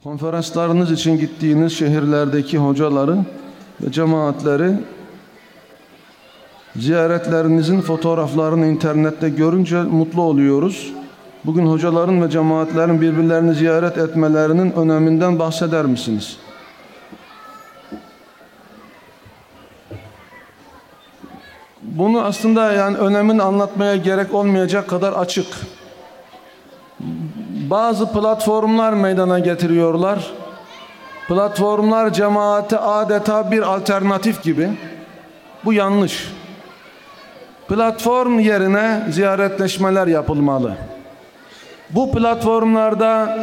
Konferanslarınız için gittiğiniz şehirlerdeki hocaları ve cemaatleri ziyaretlerinizin fotoğraflarını internette görünce mutlu oluyoruz. Bugün hocaların ve cemaatlerin birbirlerini ziyaret etmelerinin öneminden bahseder misiniz? Bunu aslında önemini anlatmaya gerek olmayacak kadar açık. Bazı platformlar meydana getiriyorlar. Platformlar cemaate adeta bir alternatif gibi. Bu yanlış. Platform yerine ziyaretleşmeler yapılmalı. Bu platformlarda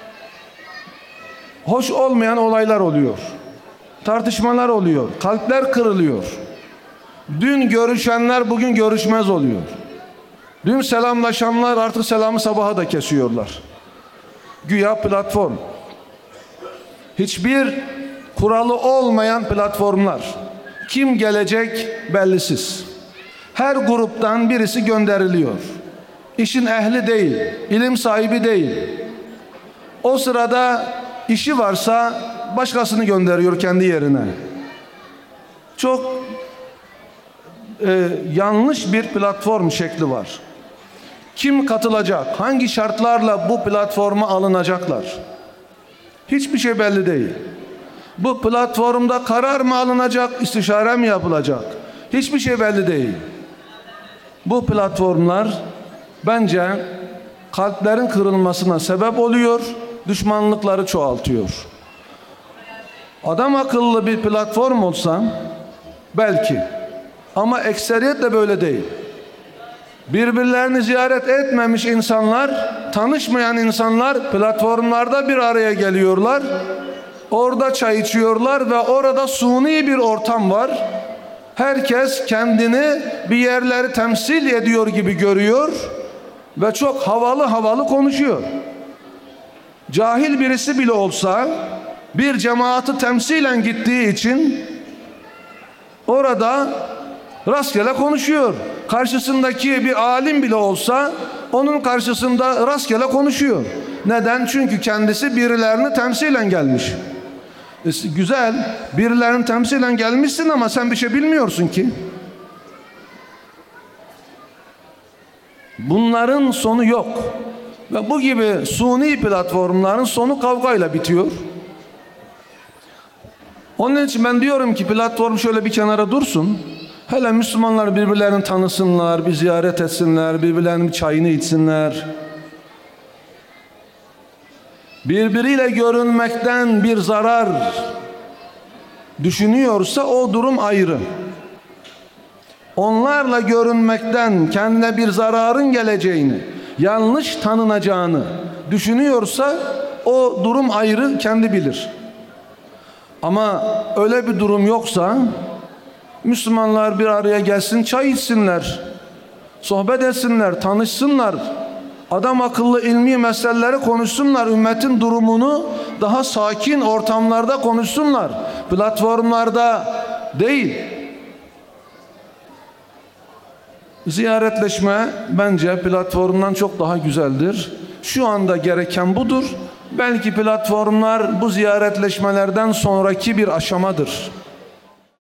hoş olmayan olaylar oluyor. Tartışmalar oluyor. Kalpler kırılıyor. Dün görüşenler bugün görüşmez oluyor. Dün selamlaşanlar artık selamı sabaha da kesiyorlar. Güya platform. Hiçbir kuralı olmayan platformlar. Kim gelecek bellisiz. Her gruptan birisi gönderiliyor. İşin ehli değil, ilim sahibi değil. O sırada işi varsa başkasını gönderiyor kendi yerine. Çok yanlış bir platform şekli var. Kim katılacak? Hangi şartlarla bu platforma alınacaklar? Hiçbir şey belli değil. Bu platformda karar mı alınacak, istişare mi yapılacak? Hiçbir şey belli değil. Bu platformlar bence kalplerin kırılmasına sebep oluyor, düşmanlıkları çoğaltıyor. Adam akıllı bir platform olsa belki, ama ekseriyet de böyle değil. Birbirlerini ziyaret etmemiş insanlar, tanışmayan insanlar platformlarda bir araya geliyorlar. Orada çay içiyorlar ve orada suni bir ortam var. Herkes kendini bir yerleri temsil ediyor gibi görüyor ve çok havalı havalı konuşuyor. Cahil birisi bile olsa bir cemaati temsilen gittiği için orada rastgele konuşuyor. Karşısındaki bir alim bile olsa onun karşısında rastgele konuşuyor. Neden? Çünkü kendisi birilerini temsilen gelmiş. Güzel, birilerini temsilen gelmişsin ama sen bir şey bilmiyorsun ki. Bunların sonu yok. Ve bu gibi suni platformların sonu kavgayla bitiyor. Onun için ben diyorum ki platform şöyle bir kenara dursun. Hele Müslümanlar birbirlerini tanısınlar, bir ziyaret etsinler, birbirlerinin çayını içsinler. Birbiriyle görünmekten bir zarar düşünüyorsa o durum ayrı. Onlarla görünmekten kendine bir zararın geleceğini, yanlış tanınacağını düşünüyorsa o durum ayrı, kendi bilir. Ama öyle bir durum yoksa Müslümanlar bir araya gelsin, çay içsinler, sohbet etsinler, tanışsınlar. Adam akıllı ilmi meseleleri konuşsunlar. Ümmetin durumunu daha sakin ortamlarda konuşsunlar. Platformlarda değil. Ziyaretleşme bence platformdan çok daha güzeldir. Şu anda gereken budur. Belki platformlar bu ziyaretleşmelerden sonraki bir aşamadır.